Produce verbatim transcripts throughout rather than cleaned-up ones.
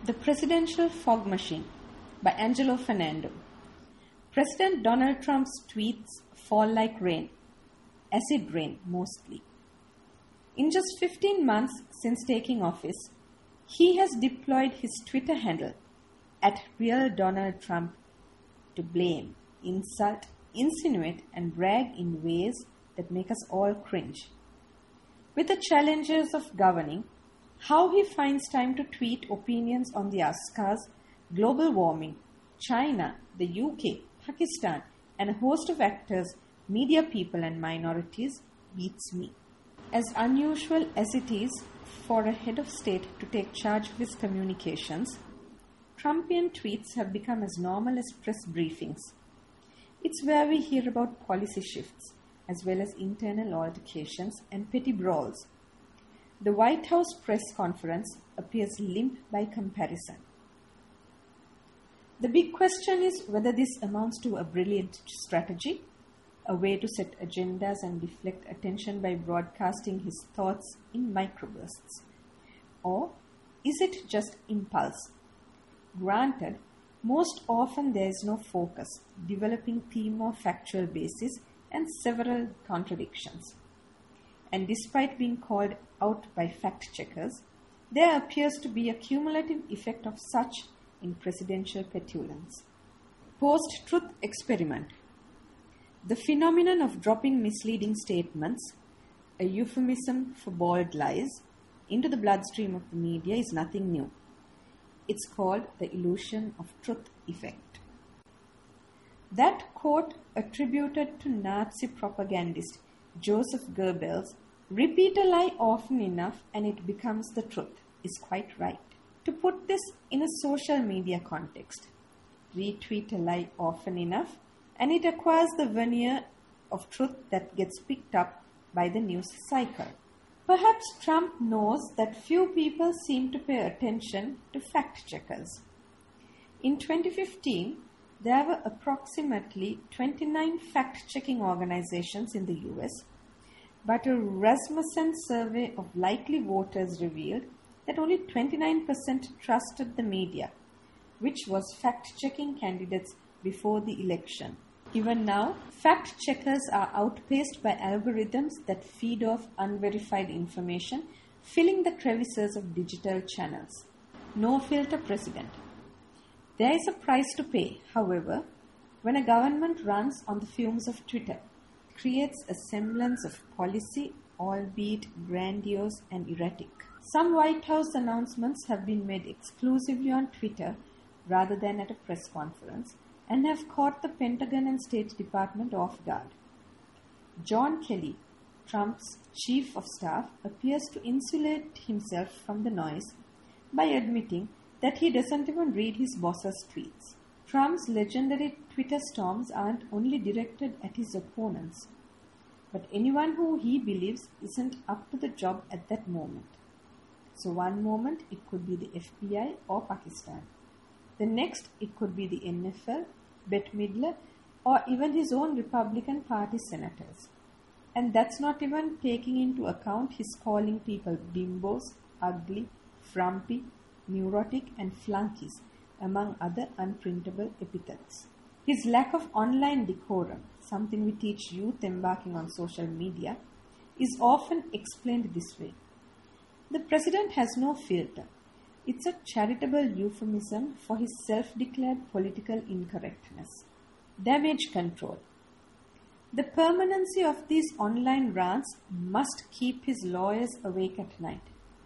The Presidential Fog Machine by Angelo Fernando. President Donald Trump's tweets fall like rain, acid rain mostly. In just fifteen months since taking office, he has deployed his Twitter handle at Real Donald Trump to blame, insult, insinuate, and brag in ways that make us all cringe. With the challenges of governing, how he finds time to tweet opinions on the Oscars, global warming, China, the U K, Pakistan, and a host of actors, media people, and minorities beats me. As unusual as it is for a head of state to take charge of his communications, Trumpian tweets have become as normal as press briefings. It's where we hear about policy shifts, as well as internal altercations and petty brawls. The White House press conference appears limp by comparison. The big question is whether this amounts to a brilliant strategy, a way to set agendas and deflect attention by broadcasting his thoughts in microbursts. Or is it just impulse? Granted, most often there is no focus, developing theme or factual basis, and several contradictions. And despite being called out by fact-checkers, there appears to be a cumulative effect of such in presidential petulance. Post-truth experiment. The phenomenon of dropping misleading statements, a euphemism for bald lies, into the bloodstream of the media is nothing new. It's called the illusion of truth effect. That quote, attributed to Nazi propagandist Joseph Goebbels, repeat a lie often enough and it becomes the truth, is quite right. To put this in a social media context, retweet a lie often enough and it acquires the veneer of truth that gets picked up by the news cycle. Perhaps Trump knows that few people seem to pay attention to fact-checkers. In twenty fifteen, there were approximately twenty-nine fact-checking organizations in the U S, but a Rasmussen survey of likely voters revealed that only twenty-nine percent trusted the media, which was fact-checking candidates before the election. Even now, fact-checkers are outpaced by algorithms that feed off unverified information, filling the crevices of digital channels. No filter president. There is a price to pay, however, when a government runs on the fumes of Twitter, creates a semblance of policy, albeit grandiose and erratic. Some White House announcements have been made exclusively on Twitter rather than at a press conference, and have caught the Pentagon and State Department off guard. John Kelly, Trump's chief of staff, appears to insulate himself from the noise by admitting that he doesn't even read his boss's tweets. Trump's legendary Twitter storms aren't only directed at his opponents, but anyone who he believes isn't up to the job at that moment. So one moment it could be the F B I or Pakistan. The next it could be the N F L, Bette Midler, or even his own Republican Party senators. And that's not even taking into account his calling people bimbos, ugly, frumpy, neurotic, and flunkies, among other unprintable epithets. His lack of online decorum, something we teach youth embarking on social media, is often explained this way. The president has no filter. It's a charitable euphemism for his self-declared political incorrectness. Damage control. The permanency of these online rants must keep his lawyers awake at night.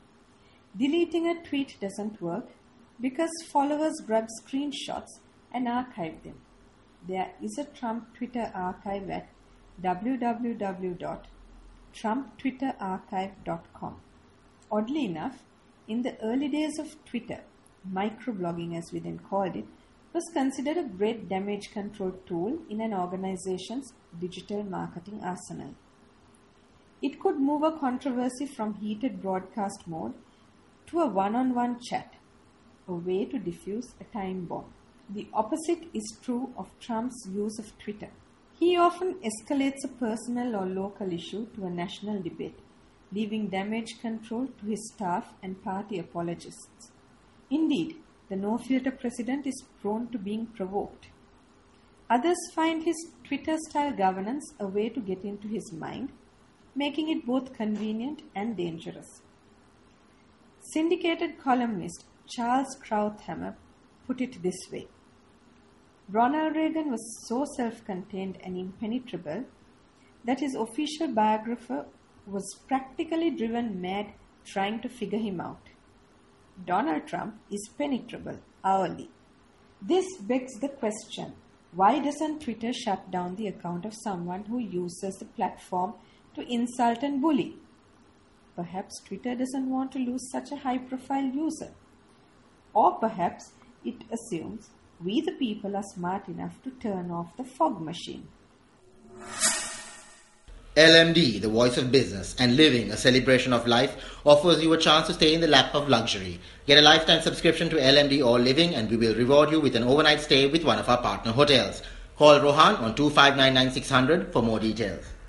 Deleting a tweet doesn't work because followers grab screenshots and archive them. There is a Trump Twitter archive at w w w dot trump twitter archive dot com. Oddly enough, in the early days of Twitter, microblogging as we then called it, was considered a great damage control tool in an organization's digital marketing arsenal. It could move a controversy from heated broadcast mode to a one-on-one chat, a way to diffuse a time bomb. The opposite is true of Trump's use of Twitter. He often escalates a personal or local issue to a national debate, leaving damage control to his staff and party apologists. Indeed, the no-filter president is prone to being provoked. Others find his Twitter-style governance a way to get into his mind, making it both convenient and dangerous. Syndicated columnist Charles Krauthammer put it this way: Ronald Reagan was so self-contained and impenetrable that his official biographer was practically driven mad trying to figure him out. Donald Trump is penetrable hourly. This begs the question, why doesn't Twitter shut down the account of someone who uses the platform to insult and bully? Perhaps Twitter doesn't want to lose such a high-profile user. Or perhaps it assumes we the people are smart enough to turn off the fog machine. L M D, the voice of business and living, a celebration of life, offers you a chance to stay in the lap of luxury. Get a lifetime subscription to L M D All Living and we will reward you with an overnight stay with one of our partner hotels. Call Rohan on two five nine nine six zero zero for more details.